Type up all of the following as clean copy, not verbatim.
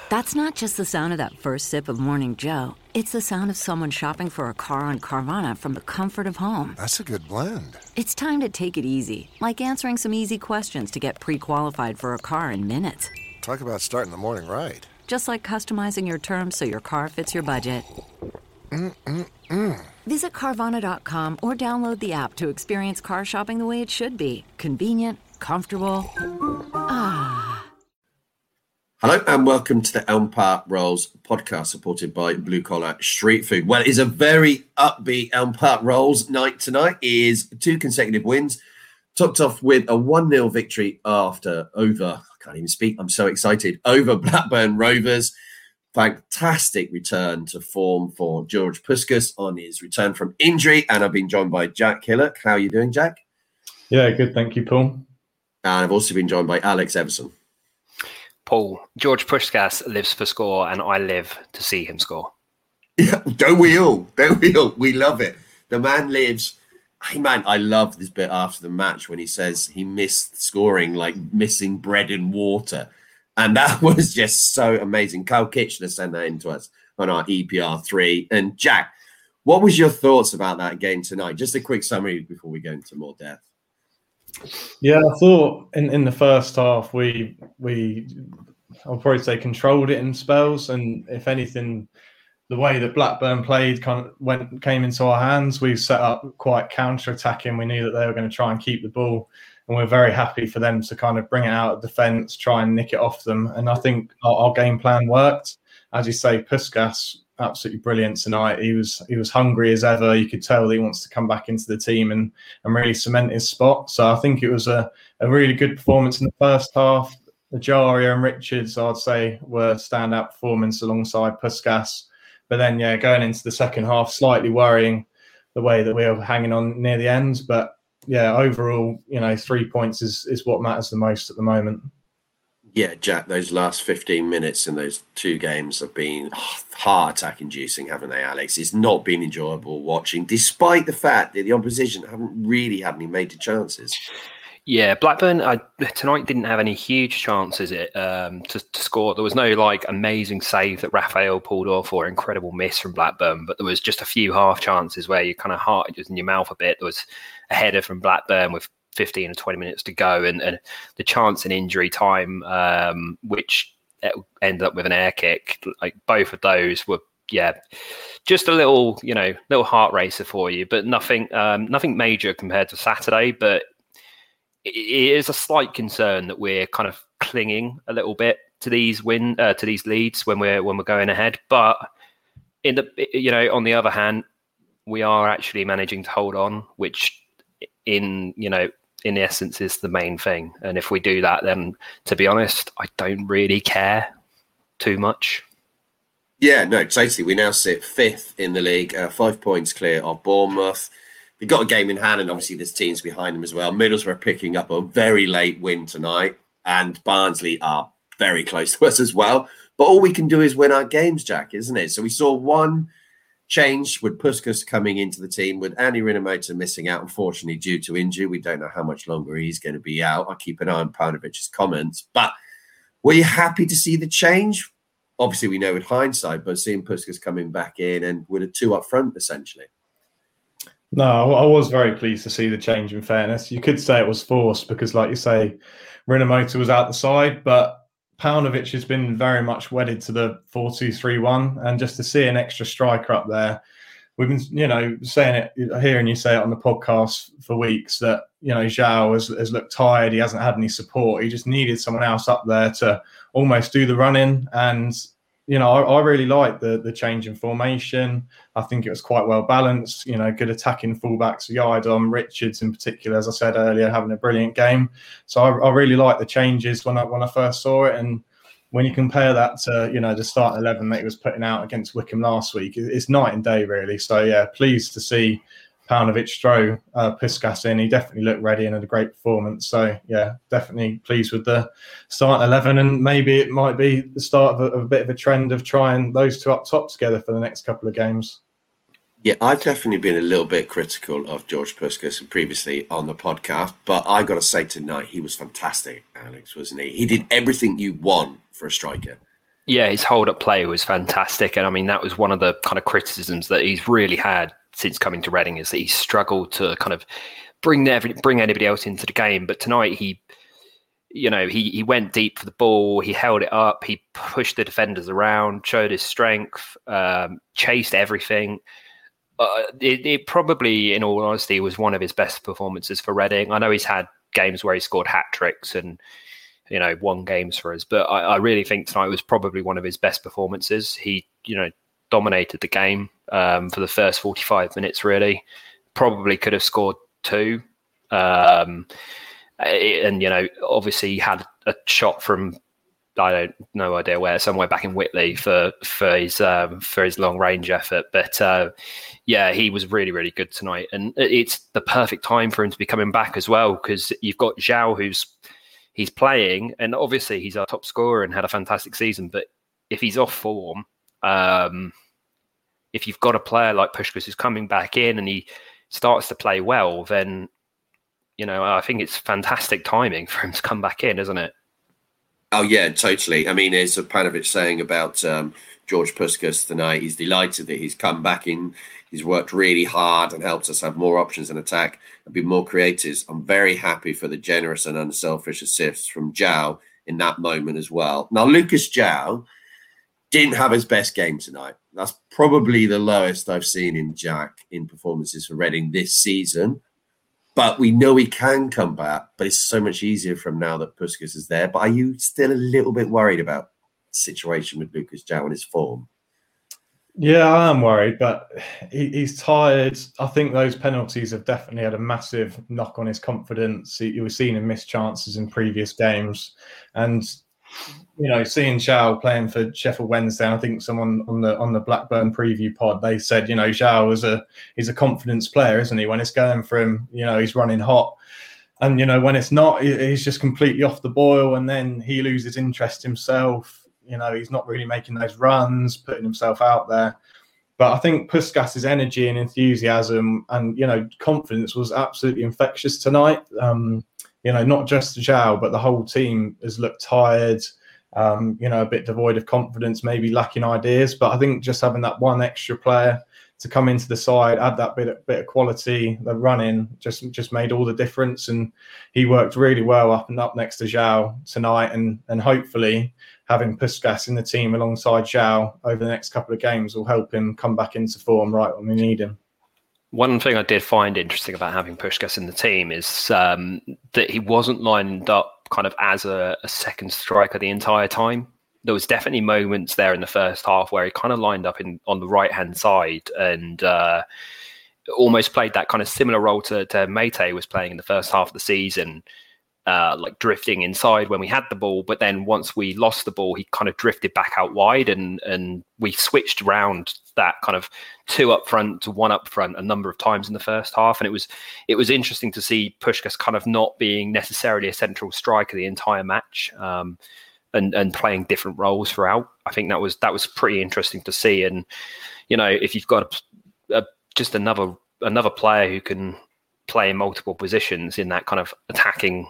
That's not just the sound of that first sip of Morning Joe. It's the sound of someone shopping for a car on Carvana from the comfort of home. That's a good blend. It's time to take it easy, like answering some easy questions to get pre-qualified for a car in minutes. Talk about starting the morning right. Just like customizing your terms so your car fits your budget. Visit Carvana.com or download the app to experience car shopping the way it should be. Convenient, comfortable. Hello and welcome to the Elm Park Rolls podcast, supported by Blue Collar Street Food. Well, it is a very upbeat Elm Park Rolls night tonight. It is 2 consecutive wins, topped off with a 1-0 victory over, I can't even speak, I'm so excited, over Blackburn Rovers. Fantastic return to form for George Puskas on his return from injury. And I've been joined by Jack Hillock. How are you doing, Jack? Yeah, good. Thank you, Paul. And I've also been joined by Alex Everson. Paul, George Puskas lives for score and I live to see him score. Yeah, don't we all? Don't we all? We love it. The man lives. Hey, man, I love this bit after the match when he says he missed scoring like missing bread and water. And that was just so amazing. Kyle Kitchener sent that in to us on our EPR3. And Jack, what was your thoughts about that game tonight? Just a quick summary before we go into more depth. Yeah, I thought in the first half we I'll probably say controlled it in spells, and if anything, the way that Blackburn played came into our hands. We set up quite counter-attacking. We knew that they were going to try and keep the ball, and we're very happy for them to kind of bring it out of defence, try and nick it off them. And I think our game plan worked. As you say, Puskas, absolutely brilliant tonight. He was hungry as ever. You could tell that he wants to come back into the team and really cement his spot. So I think it was a really good performance in the first half. Ajaria and Richards, I'd say, were standout performance alongside Puskas. But then, yeah, going into the second half, slightly worrying the way that we were hanging on near the end. But yeah, overall, 3 points is what matters the most at the moment. Yeah, Jack, those last 15 minutes in those 2 games have been heart attack inducing, haven't they, Alex? It's not been enjoyable watching, despite the fact that the opposition haven't really had any major chances. Yeah, Blackburn tonight didn't have any huge chances to score. There was no amazing save that Raphael pulled off or incredible miss from Blackburn, but there was just a few half chances where you kind of heart was in your mouth a bit. There was a header from Blackburn with 15 or 20 minutes to go, and the chance in injury time, which ended up with an air kick. Like both of those were, just a little heart racer for you, but nothing major compared to Saturday. But it is a slight concern that we're kind of clinging a little bit to these leads when we're going ahead. But on the other hand, we are actually managing to hold on, which in essence is the main thing. And if we do that, then to be honest, I don't really care too much. Yeah, no, totally. We now sit 5th in the league, 5 points clear of Bournemouth. They've got a game in hand, and obviously there's teams behind them as well. Middlesbrough picking up a very late win tonight, and Barnsley are very close to us as well. But all we can do is win our games, Jack, isn't it? So we saw one change with Puskas coming into the team, with Andy Rinomhota missing out, unfortunately, due to injury. We don't know how much longer he's going to be out. I'll keep an eye on Paunovic's comments. But were you happy to see the change? Obviously, we know with hindsight, but seeing Puskas coming back in and with a 2 up front, essentially. No, I was very pleased to see the change, in fairness. You could say it was forced because, like you say, Rinomhota was out the side, but Paunovic has been very much wedded to the 4-2-3-1, and just to see an extra striker up there, we've been, saying it, hearing you say it on the podcast for weeks that, João has looked tired. He hasn't had any support. He just needed someone else up there to almost do the running. And, I really like the change in formation. I think it was quite well balanced, good attacking fullbacks, Yidom, Richards in particular, as I said earlier, having a brilliant game. So I really like the changes when I first saw it. And when you compare that to, the starting 11 that he was putting out against Wickham last week, it's night and day, really. So, yeah, pleased to see Paunovic throw Puskas in. He definitely looked ready and had a great performance. So, yeah, definitely pleased with the starting 11. And maybe it might be the start of a bit of a trend of trying those 2 up top together for the next couple of games. Yeah, I've definitely been a little bit critical of George Puskas previously on the podcast, but I got to say tonight he was fantastic, Alex, wasn't he? He did everything you want for a striker. Yeah, his hold-up play was fantastic. And I mean, that was one of the kind of criticisms that he's really had since coming to Reading, is that he struggled to kind of bring anybody else into the game. But tonight he went deep for the ball, he held it up, he pushed the defenders around, showed his strength, chased everything. It probably, in all honesty, was one of his best performances for Reading. I know he's had games where he scored hat-tricks and won games for us, but I really think tonight was probably one of his best performances. He dominated the game for the first 45 minutes, really. Probably could have scored 2. And obviously he had a shot from no idea where, somewhere back in Whitley for his long range effort. But he was really, really good tonight, and it's the perfect time for him to be coming back as well, because you've got Zhao he's playing, and obviously he's our top scorer and had a fantastic season. But if he's off form, if you've got a player like Puskás who's coming back in and he starts to play well, then I think it's fantastic timing for him to come back in, isn't it? Oh, yeah, totally. I mean, there's Panovich saying about George Puskás tonight. He's delighted that he's come back in. He's worked really hard and helped us have more options in attack and be more creators. I'm very happy for the generous and unselfish assists from Zhao in that moment as well. Now, Lucas Zhao didn't have his best game tonight. That's probably the lowest I've seen in Jack in performances for Reading this season. But we know he can come back, but it's so much easier from now that Puskás is there. But are you still a little bit worried about the situation with Lucas Zhao and his form? Yeah, I am worried, but he's tired. I think those penalties have definitely had a massive knock on his confidence. You were seeing him miss chances in previous games. And, seeing Zhao playing for Sheffield Wednesday, I think someone on the Blackburn preview pod, they said, Zhao he's a confidence player, isn't he? When it's going for him, he's running hot. And, when it's not, he's just completely off the boil, and then he loses interest himself. He's not really making those runs, putting himself out there. But I think Puskás's energy and enthusiasm and, confidence was absolutely infectious tonight. Not just Zhao, but the whole team has looked tired, a bit devoid of confidence, maybe lacking ideas. But I think just having that one extra player to come into the side, add that bit of quality, the running just made all the difference. And he worked really well up next to Zhao tonight, and hopefully having Puskás in the team alongside Zhao over the next couple of games will help him come back into form right when we need him. One thing I did find interesting about having Puskás in the team is that he wasn't lined up kind of as a second striker the entire time. There was definitely moments there in the first half where he kind of lined up on the right-hand side and almost played that kind of similar role to Meite was playing in the first half of the season, like drifting inside when we had the ball. But then once we lost the ball, he kind of drifted back out wide, and we switched around that kind of 2 up front to 1 up front a number of times in the first half. And it was interesting to see Puskás kind of not being necessarily a central striker the entire match. And playing different roles throughout. I think that was pretty interesting to see. And if you've got just another player who can play in multiple positions in that kind of attacking,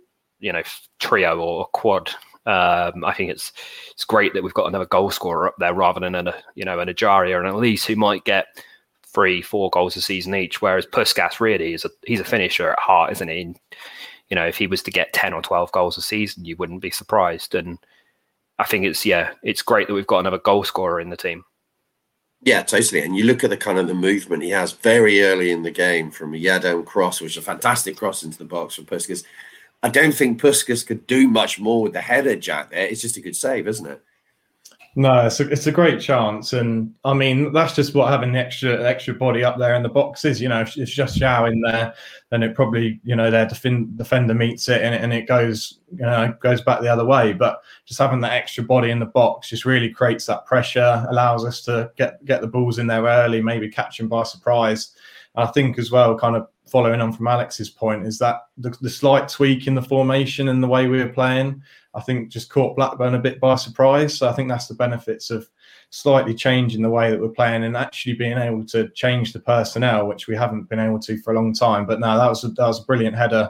trio or quad, I think it's great that we've got another goal scorer up there rather than an Ajaria and Elise, who might get 3-4 goals a season each. Whereas Puskás really he's a finisher at heart, isn't he? And, if he was to get 10 or 12 goals a season, you wouldn't be surprised. And I think it's great that we've got another goal scorer in the team. Yeah, totally. And you look at the movement he has very early in the game from a Yadon cross, which is a fantastic cross into the box for Puskás. I don't think Puskás could do much more with the header, Jack, there. It's just a good save, isn't it? No, it's a great chance. And I mean, that's just what having the extra body up there in the box is. If it's just Zhao in there, then it probably, their defender meets it and it goes back the other way. But just having that extra body in the box just really creates that pressure, allows us to get the balls in there early, maybe catch them by surprise. And I think as well, kind of following on from Alex's point, is that the slight tweak in the formation and the way we were playing, I think just caught Blackburn a bit by surprise. So I think that's the benefits of slightly changing the way that we're playing and actually being able to change the personnel, which we haven't been able to for a long time. But no, that was a brilliant header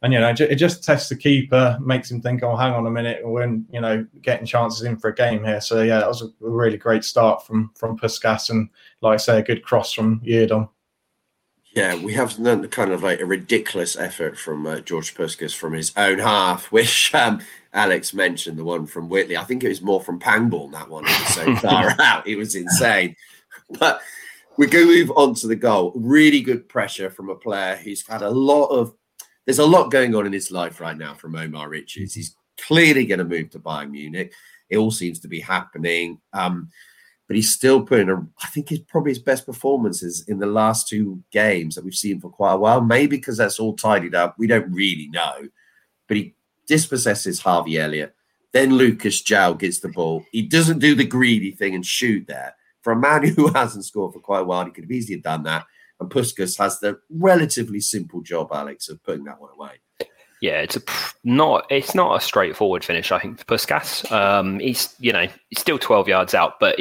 And it just tests the keeper, makes him think, oh, hang on a minute, we're getting chances in for a game here. So yeah, that was a really great start from Puskas, and like I say, a good cross from Yiadom. Yeah, we have done kind of like a ridiculous effort from George Puskas from his own half, which Alex mentioned, the one from Whitley. I think it was more from Pangborn, that one. It was so far out. It was insane. But we go move on to the goal. Really good pressure from a player who's had there's a lot going on in his life right now from Omar Richards. He's clearly going to move to Bayern Munich. It all seems to be happening. But he's still putting I think it's probably his best performances in the last 2 games that we've seen for quite a while. Maybe because that's all tidied up. We don't really know. But he dispossesses Harvey Elliott. Then Lucas João gets the ball. He doesn't do the greedy thing and shoot there. For a man who hasn't scored for quite a while, he could have easily done that. And Puskas has the relatively simple job, Alex, of putting that one away. Yeah, it's not a straightforward finish, I think, for Puskas. He's still 12 yards out, but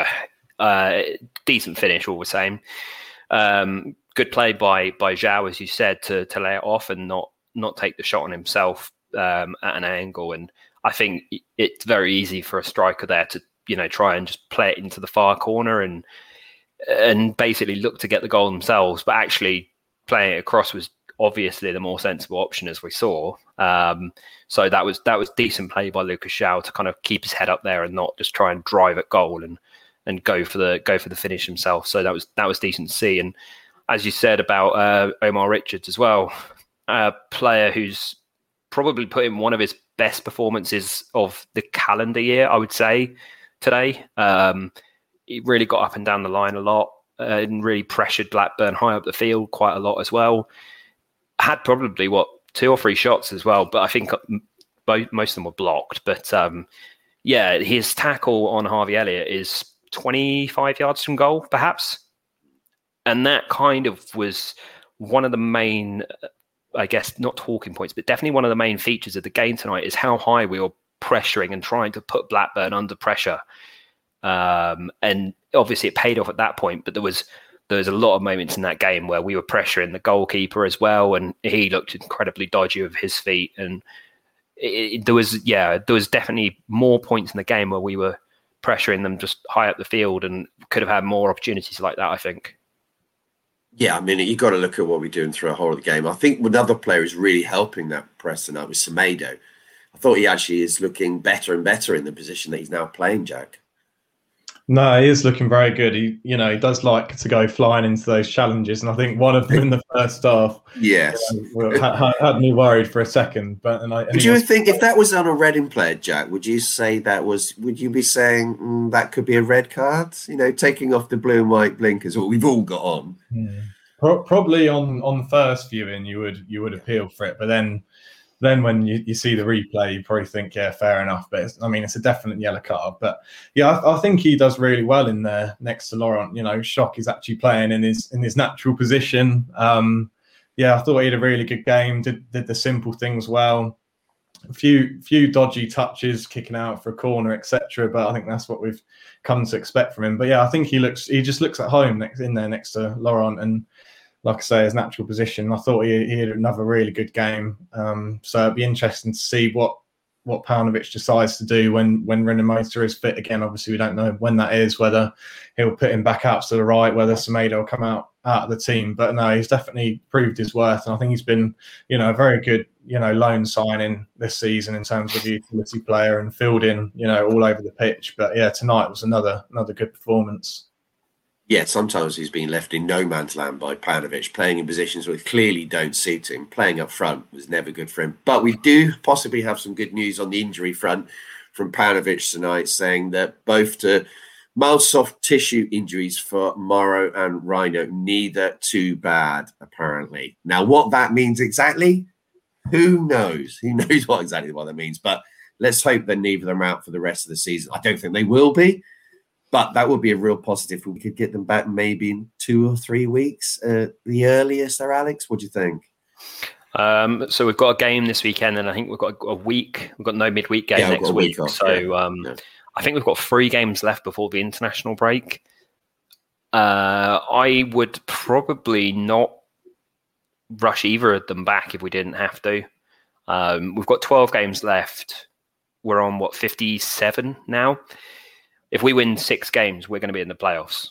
decent finish all the same. Good play by João, as you said, to lay it off and not take the shot on himself at an angle. And I think it's very easy for a striker there to try and just play it into the far corner and basically look to get the goal themselves. But actually playing it across was obviously the more sensible option, as we saw. So that was decent play by Lucas João to kind of keep his head up there and not just try and drive at goal and go for the finish himself. So that was decent to see. And as you said about Omar Richards as well, a player who's probably put in one of his best performances of the calendar year, I would say, today. He really got up and down the line a lot and really pressured Blackburn high up the field quite a lot as well. Had probably 2 or 3 shots as well, but I think most of them were blocked. But his tackle on Harvey Elliott is 25 yards from goal, perhaps. And that kind of was one of the main, I guess, not talking points, but definitely one of the main features of the game tonight is how high we were pressuring and trying to put Blackburn under pressure. And obviously it paid off at that point, but there was a lot of moments in that game where we were pressuring the goalkeeper as well, and he looked incredibly dodgy with his feet. And there was definitely more points in the game where we were pressuring them just high up the field and could have had more opportunities like that, I think. Yeah, I mean, you've got to look at what we're doing through a whole of the game. I think another player is really helping that press tonight was Semedo. I thought he actually is looking better and better in the position that he's now playing, Jack. No, he is looking very good. He does like to go flying into those challenges, and I think one of them in the first half, yes, had me worried for a second. But would you think if that was on a Reading player, Jack? Would you say that was? Would you be saying that could be a red card? Taking off the blue and white blinkers, what we've all got on. Yeah. Probably on first viewing, you would appeal for it, but then when you see the replay, you probably think, yeah, fair enough. But it's a definite yellow card. But yeah, I think he does really well in there next to Laurent. Schock is actually playing in his natural position. I thought he had a really good game. Did the simple things well. A few dodgy touches, kicking out for a corner, etc. But I think that's what we've come to expect from him. But yeah, I think he just looks at home next to Laurent, and like I say, his natural position. I thought he had another really good game. So it'd be interesting to see what Paunovic decides to do when Rinomhota is fit again. Obviously, we don't know when that is, whether he'll put him back out to the right, whether Semedo will come out of the team. But no, he's definitely proved his worth. And I think he's been, a very good, loan signing this season in terms of utility player and fielding, all over the pitch. But yeah, tonight was another good performance. Yeah, sometimes he's been left in no man's land by Paunovic, playing in positions where clearly don't suit him. Playing up front was never good for him. But we do possibly have some good news on the injury front from Paunovic tonight, saying that both to mild soft tissue injuries for Morrow and Rhino, neither too bad, apparently. Now, what that means exactly, who knows? Who knows what that means? But let's hope that neither of them are out for the rest of the season. I don't think they will be. But that would be a real positive. We could get them back maybe in 2 or 3 weeks, the earliest there, Alex. What do you think? So we've got a game this weekend, and I think we've got a week. We've got no midweek game next week. Off, I think we've got 3 games left before the international break. I would probably not rush either of them back if we didn't have to. We've got 12 games left. We're on 57 now. If we win 6 games, we're going to be in the playoffs.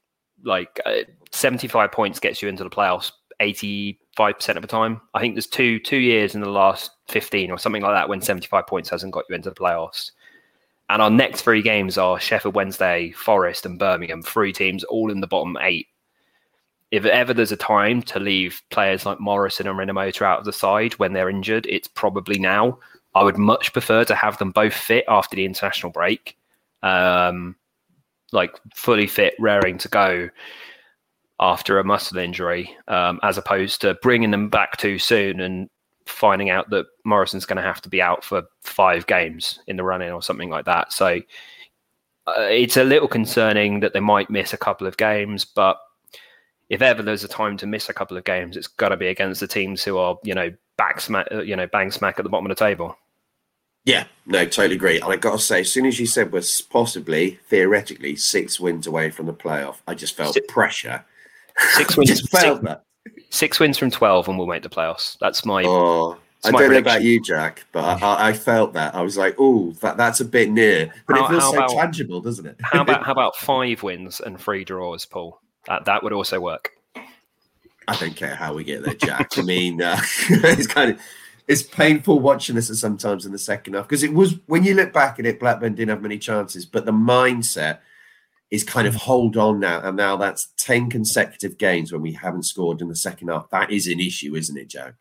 75 points gets you into the playoffs 85% of the time. I think there's two years in the last 15 or something like that when 75 points hasn't got you into the playoffs. And our next 3 games are Sheffield Wednesday, Forest and Birmingham, 3 teams all in the bottom 8. If ever there's a time to leave players like Morrison and Rinomhota out of the side when they're injured, it's probably now. I would much prefer to have them both fit after the international break. Fully fit, raring to go after a muscle injury, as opposed to bringing them back too soon and finding out that Morrison's going to have to be out for 5 games in the run-in or something like that. So it's a little concerning that they might miss a couple of games, but if ever there's a time to miss a couple of games, it's got to be against the teams who are, bang smack at the bottom of the table. Yeah, no, totally agree. And I got to say, as soon as you said we're possibly, theoretically, 6 wins away from the playoff, I just felt pressure. 6 wins. Just felt that. 6 wins from 12 and we'll make the playoffs. That's my. I don't know about you, Jack, but I felt that. I was like, oh, that's a bit near. But it feels so tangible, doesn't it? How about 5 wins and 3 draws, Paul? That would also work. I don't care how we get there, Jack. I mean, it's painful watching this sometimes in the second half because it was, when you look back at it, Blackburn didn't have many chances, but the mindset is kind of hold on now. And now that's 10 consecutive games when we haven't scored in the second half. That is an issue, isn't it, Joe?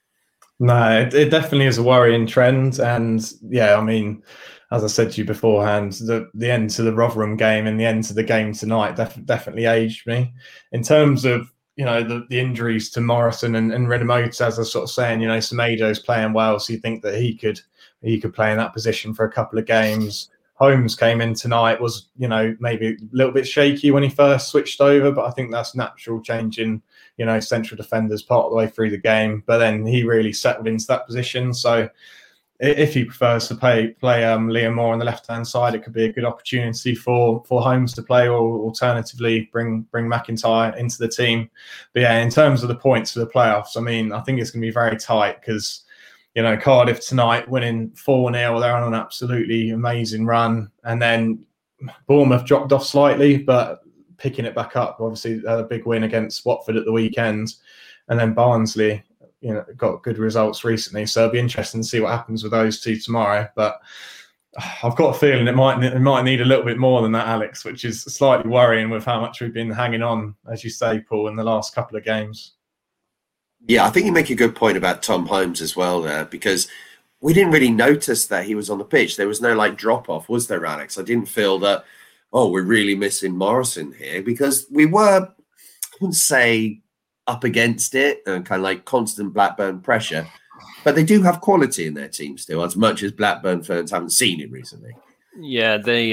No, it definitely is a worrying trend. And yeah, I mean, as I said to you beforehand, the end to the Rotherham game and the end to the game tonight definitely aged me. In terms of, the injuries to Morrison and Rinomhota, as I was sort of saying, Semedo's playing well, so you think that he could play in that position for a couple of games. Holmes came in tonight, was, maybe a little bit shaky when he first switched over, but I think that's natural changing, central defenders part of the way through the game. But then he really settled into that position. So if he prefers to play Liam Moore on the left-hand side, it could be a good opportunity for Holmes to play, or alternatively bring McIntyre into the team. But yeah, in terms of the points for the playoffs, I mean, I think it's going to be very tight because, Cardiff tonight winning 4-0, they're on an absolutely amazing run. And then Bournemouth dropped off slightly, but picking it back up. Obviously, they had a big win against Watford at the weekend. And then Barnsley, got good results recently. So it'll be interesting to see what happens with those 2 tomorrow. But I've got a feeling it might need a little bit more than that, Alex, which is slightly worrying with how much we've been hanging on, as you say, Paul, in the last couple of games. Yeah, I think you make a good point about Tom Holmes as well there, because we didn't really notice that he was on the pitch. There was no drop-off, was there, Alex? I didn't feel that, we're really missing Morrison here, because we were, I wouldn't say up against it and kind of constant Blackburn pressure, but they do have quality in their team still, as much as Blackburn fans haven't seen it recently. Yeah, they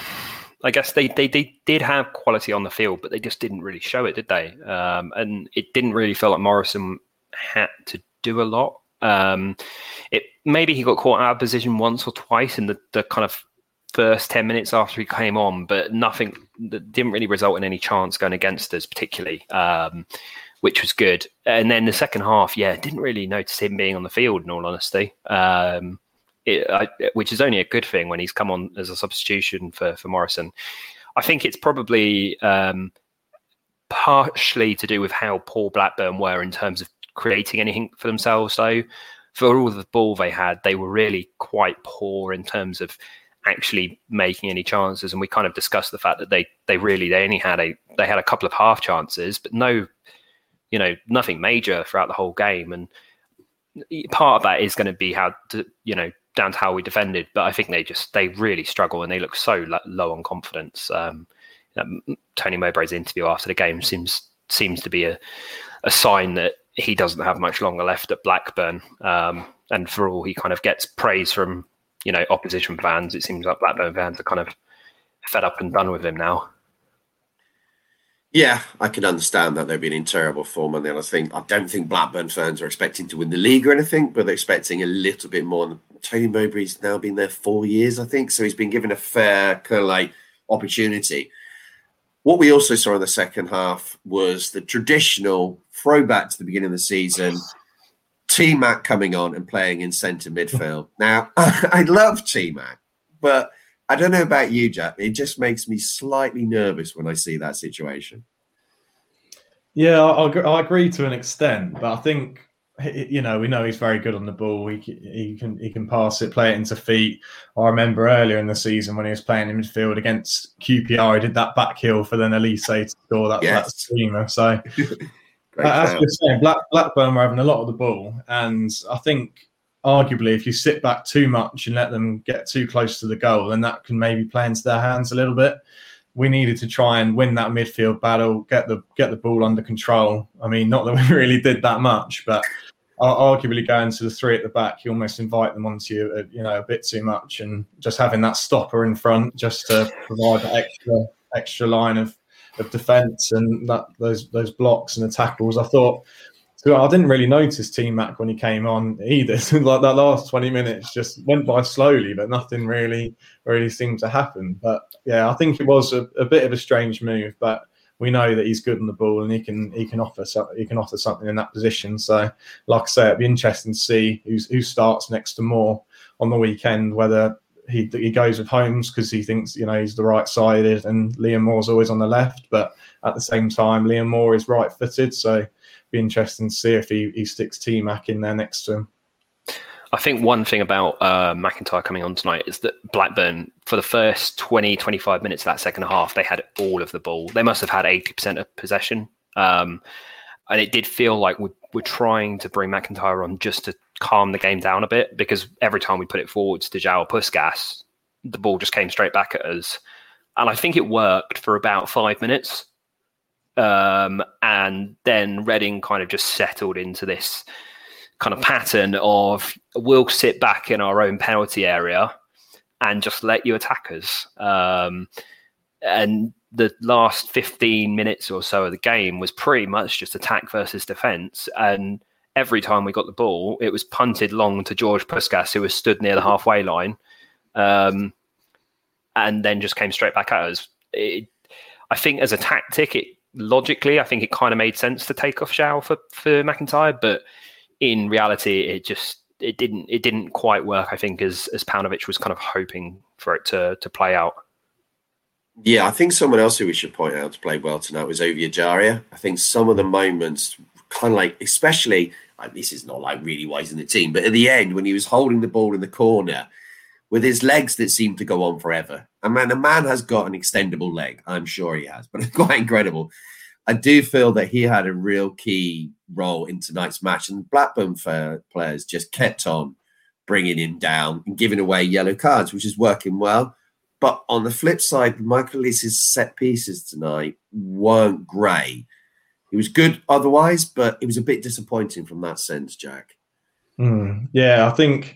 I guess they did have quality on the field, but they just didn't really show it, did they? And it didn't really feel like Morrison had to do a lot. Maybe he got caught out of position once or twice in the kind of first 10 minutes after he came on, but nothing that didn't really result in any chance going against us particularly, which was good. And then the second half, didn't really notice him being on the field, in all honesty. Which is only a good thing when he's come on as a substitution for Morrison. I think it's probably partially to do with how poor Blackburn were in terms of creating anything for themselves, though. For all the ball they had, they were really quite poor in terms of actually making any chances. And we kind of discussed the fact that they only had a couple of half chances, but nothing major throughout the whole game. And part of that is going to be down to how we defended, but I think they really struggle and they look so low on confidence. Tony Mowbray's interview after the game seems to be a sign that he doesn't have much longer left at Blackburn. And for all he kind of gets praise from opposition fans, it seems like Blackburn fans are kind of fed up and done with him now. Yeah, I can understand that they've been in terrible form, and then I don't think Blackburn fans are expecting to win the league or anything, but they're expecting a little bit more. Tony Mowbray's now been there 4 years, I think, so he's been given a fair kind of opportunity. What we also saw in the second half was the traditional throwback to the beginning of the season, T-Mac coming on and playing in centre midfield. Now, I love T-Mac, but I don't know about you, Jack. It just makes me slightly nervous when I see that situation. Yeah, I agree to an extent, but I think, we know he's very good on the ball. He can pass it, play it into feet. I remember earlier in the season when he was playing in midfield against QPR, he did that back heel for then Elise to score that screamer. So as you're saying, Blackburn were having a lot of the ball, and I think arguably if you sit back too much and let them get too close to the goal, then that can maybe play into their hands a little bit. We needed to try and win that midfield battle, get the ball under control. I mean, not that we really did that much, but arguably going to the three at the back, you almost invite them onto you, a bit too much, and just having that stopper in front just to provide that extra line of defence and those blocks and the tackles. I thought, I didn't really notice T-Mac when he came on either. Like that last 20 minutes just went by slowly, but nothing really seemed to happen. But yeah, I think it was a bit of a strange move, but we know that he's good on the ball and he can offer something in that position. So, like I say, it'd be interesting to see who starts next to Moore on the weekend, whether he goes with Holmes because he thinks he's the right-sided and Liam Moore's always on the left. But at the same time, Liam Moore is right-footed, so be interesting to see if he sticks T-Mac in there next to him. I think one thing about McIntyre coming on tonight is that Blackburn, for the first 20-25 minutes of that second half, they had all of the ball. They must have had 80% of possession. And it did feel like we're trying to bring McIntyre on just to calm the game down a bit, because every time we put it forwards to João Puskas, the ball just came straight back at us. And I think it worked for about 5 minutes. And then Reading kind of just settled into this kind of pattern of we'll sit back in our own penalty area and just let you attack us. And the last 15 minutes or so of the game was pretty much just attack versus defence. And every time we got the ball, it was punted long to George Puskas, who was stood near the halfway line, and then just came straight back at us. I think as a tactic, logically, I think it kind of made sense to take off João for McIntyre, but in reality, it didn't quite work. I think as Paunovic was kind of hoping for it to play out. Yeah, I think someone else who we should point out to play well tonight was Ovie Ejaria. I think some of the moments, kind of like, especially, this is not like really wise in the team, but at the end when he was holding the ball in the corner with his legs that seemed to go on forever. And man, the man has got an extendable leg. I'm sure he has, but it's quite incredible. I do feel that he had a real key role in tonight's match, and Blackburn players just kept on bringing him down and giving away yellow cards, which is working well. But on the flip side, Michael Elise's set pieces tonight weren't great. He was good otherwise, but it was a bit disappointing from that sense, Jack. Yeah, I think,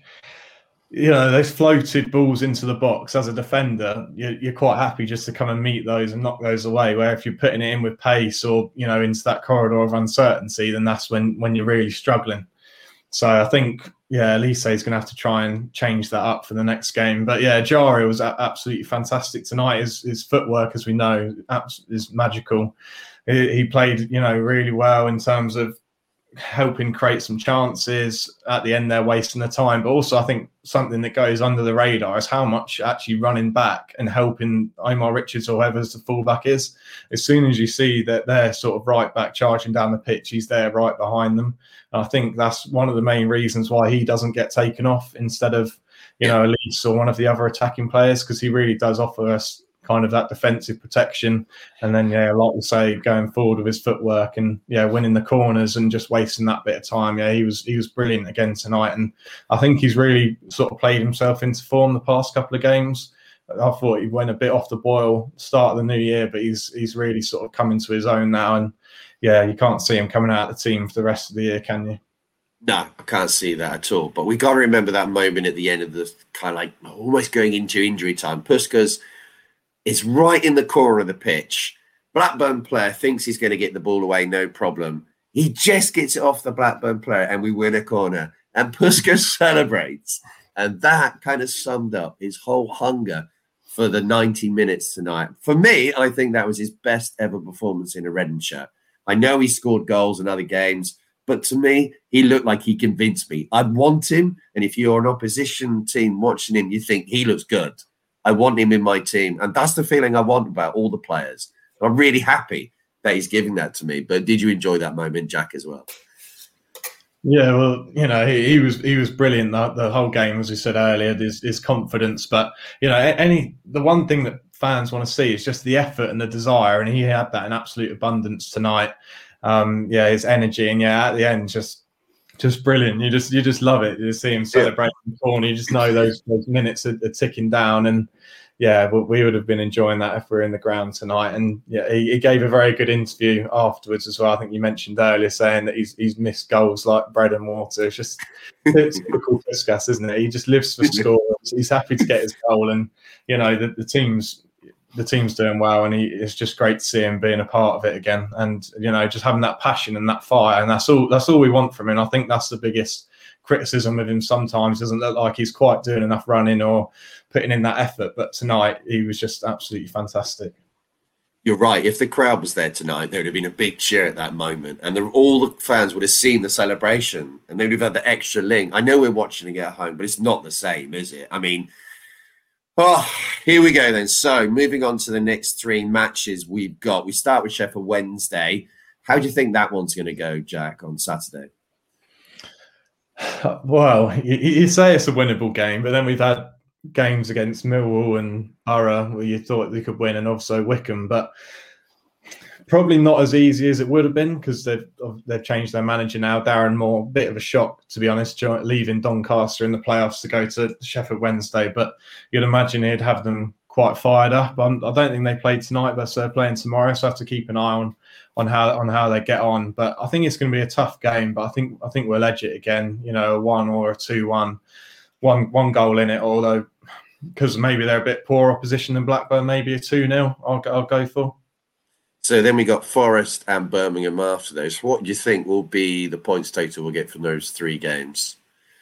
those floated balls into the box as a defender, you're quite happy just to come and meet those and knock those away. Where if you're putting it in with pace or, into that corridor of uncertainty, then that's when you're really struggling. So I think, Elise is going to have to try and change that up for the next game. But Ejaria was absolutely fantastic tonight. His footwork, as we know, is magical. He played, really well in terms of helping create some chances at the end there, wasting the time. But also I think something that goes under the radar is how much actually running back and helping Omar Richards or whoever's the fullback is. As soon as you see that they're sort of right back charging down the pitch, he's there right behind them. And I think that's one of the main reasons why he doesn't get taken off instead of, Elise or one of the other attacking players, because he really does offer us kind of that defensive protection, and then like we say, going forward with his footwork and winning the corners and just wasting that bit of time. He was brilliant again tonight, and I think he's really sort of played himself into form the past couple of games. I thought he went a bit off the boil start of the new year, but he's really sort of coming to his own now, and you can't see him coming out of the team for the rest of the year, can you? No, I can't see that at all. But we got to remember that moment at the end of the kind of like almost going into injury time. Puskas is right in the corner of the pitch. Blackburn player thinks he's going to get the ball away, no problem. He just gets it off the Blackburn player and we win a corner. And Puskas celebrates. And that kind of summed up his whole hunger for the 90 minutes tonight. For me, I think that was his best ever performance in a Reading shirt. I know he scored goals in other games, but to me, he looked like he convinced me. I want him, and if you're an opposition team watching him, you think he looks good. I want him in my team, and that's the feeling I want about all the players. I'm really happy that he's giving that to me. But did you enjoy that moment, Jack, as well? Yeah, well, he was brilliant the whole game, as we said earlier, his confidence. But the one thing that fans want to see is just the effort and the desire, and he had that in absolute abundance tonight. His energy, and at the end, just brilliant. You just love it. You see him celebrating the corner. You just know those minutes are ticking down, and we would have been enjoying that if we were in the ground tonight. And he gave a very good interview afterwards as well. I think you mentioned earlier saying that he's missed goals like bread and water. It's typical Puskas, isn't it? He just lives for scores. He's happy to get his goal, and the team's doing well, and it's just great to see him being a part of it again, and just having that passion and that fire, and that's all we want from him. I think that's the biggest criticism of him sometimes. Doesn't look like he's quite doing enough running or putting in that effort, but tonight he was just absolutely fantastic. You're right. If the crowd was there tonight, there would have been a big cheer at that moment, and all the fans would have seen the celebration, and they would have had the extra link. I know we're watching it at home, but it's not the same, is it? I mean, here we go then. So moving on to the next three matches we've got. We start with Sheffield Wednesday. How do you think that one's going to go, Jack, on Saturday? Well, you say it's a winnable game, but then we've had games against Millwall and Borough where you thought they could win, and also Wickham, but probably not as easy as it would have been because they've changed their manager now. Darren Moore, bit of a shock, to be honest, leaving Doncaster in the playoffs to go to Sheffield Wednesday, but you'd imagine he'd have them quite fired up. I don't think they played tonight, but they're playing tomorrow, so I have to keep an eye on how they get on. But I think it's going to be a tough game, but I think we'll edge it again, a 1 or a 2-1, one goal in it, although because maybe they're a bit poor opposition than Blackburn, maybe a 2-0 I'll go for. So then we got Forest and Birmingham after those. What do you think will be the points total we'll get from those three games?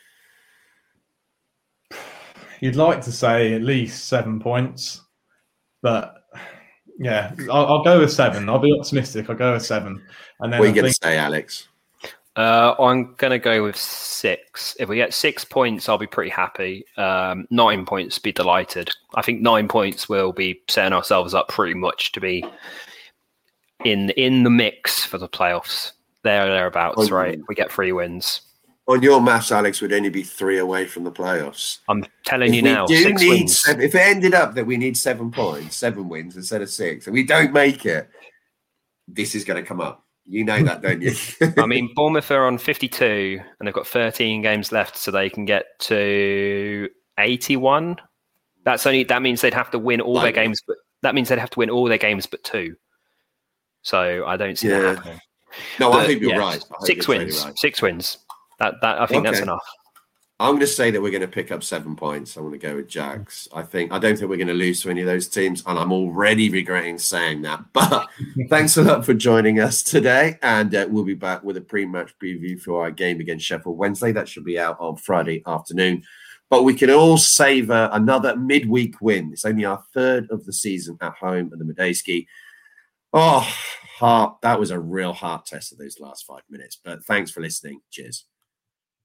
You'd like to say at least 7 points, but I'll go with 7. I'll be optimistic. I'll go with 7. And then what are you going to say, Alex? I'm going to go with 6. If we get 6 points, I'll be pretty happy. 9 points, be delighted. I think 9 points will be setting ourselves up pretty much to be in the mix for the playoffs. Thereabouts, right? We get 3 wins. On your maths, Alex, would only be 3 away from the playoffs. I'm telling you now, 6 wins. If it ended up that we need 7 points, 7 wins instead of 6, and we don't make it, this is going to come up. You know that, don't you? I mean, Bournemouth are on 52, and they've got 13 games left, so they can get to 81. That means they'd have to win all their games, but that means they'd have to win all their games but 2. So I don't see that happening. No, I think you're right. 6 wins. Right. 6 wins. That I think that's enough. I'm going to say that we're going to pick up 7 points. I want to go with Jags. I don't think we're going to lose to any of those teams, and I'm already regretting saying that. But thanks a lot for joining us today, and we'll be back with a pre-match preview for our game against Sheffield Wednesday. That should be out on Friday afternoon. But we can all savour another midweek win. It's only our 3rd of the season at home at the Medeski. That was a real heart test of those last 5 minutes. But thanks for listening. Cheers.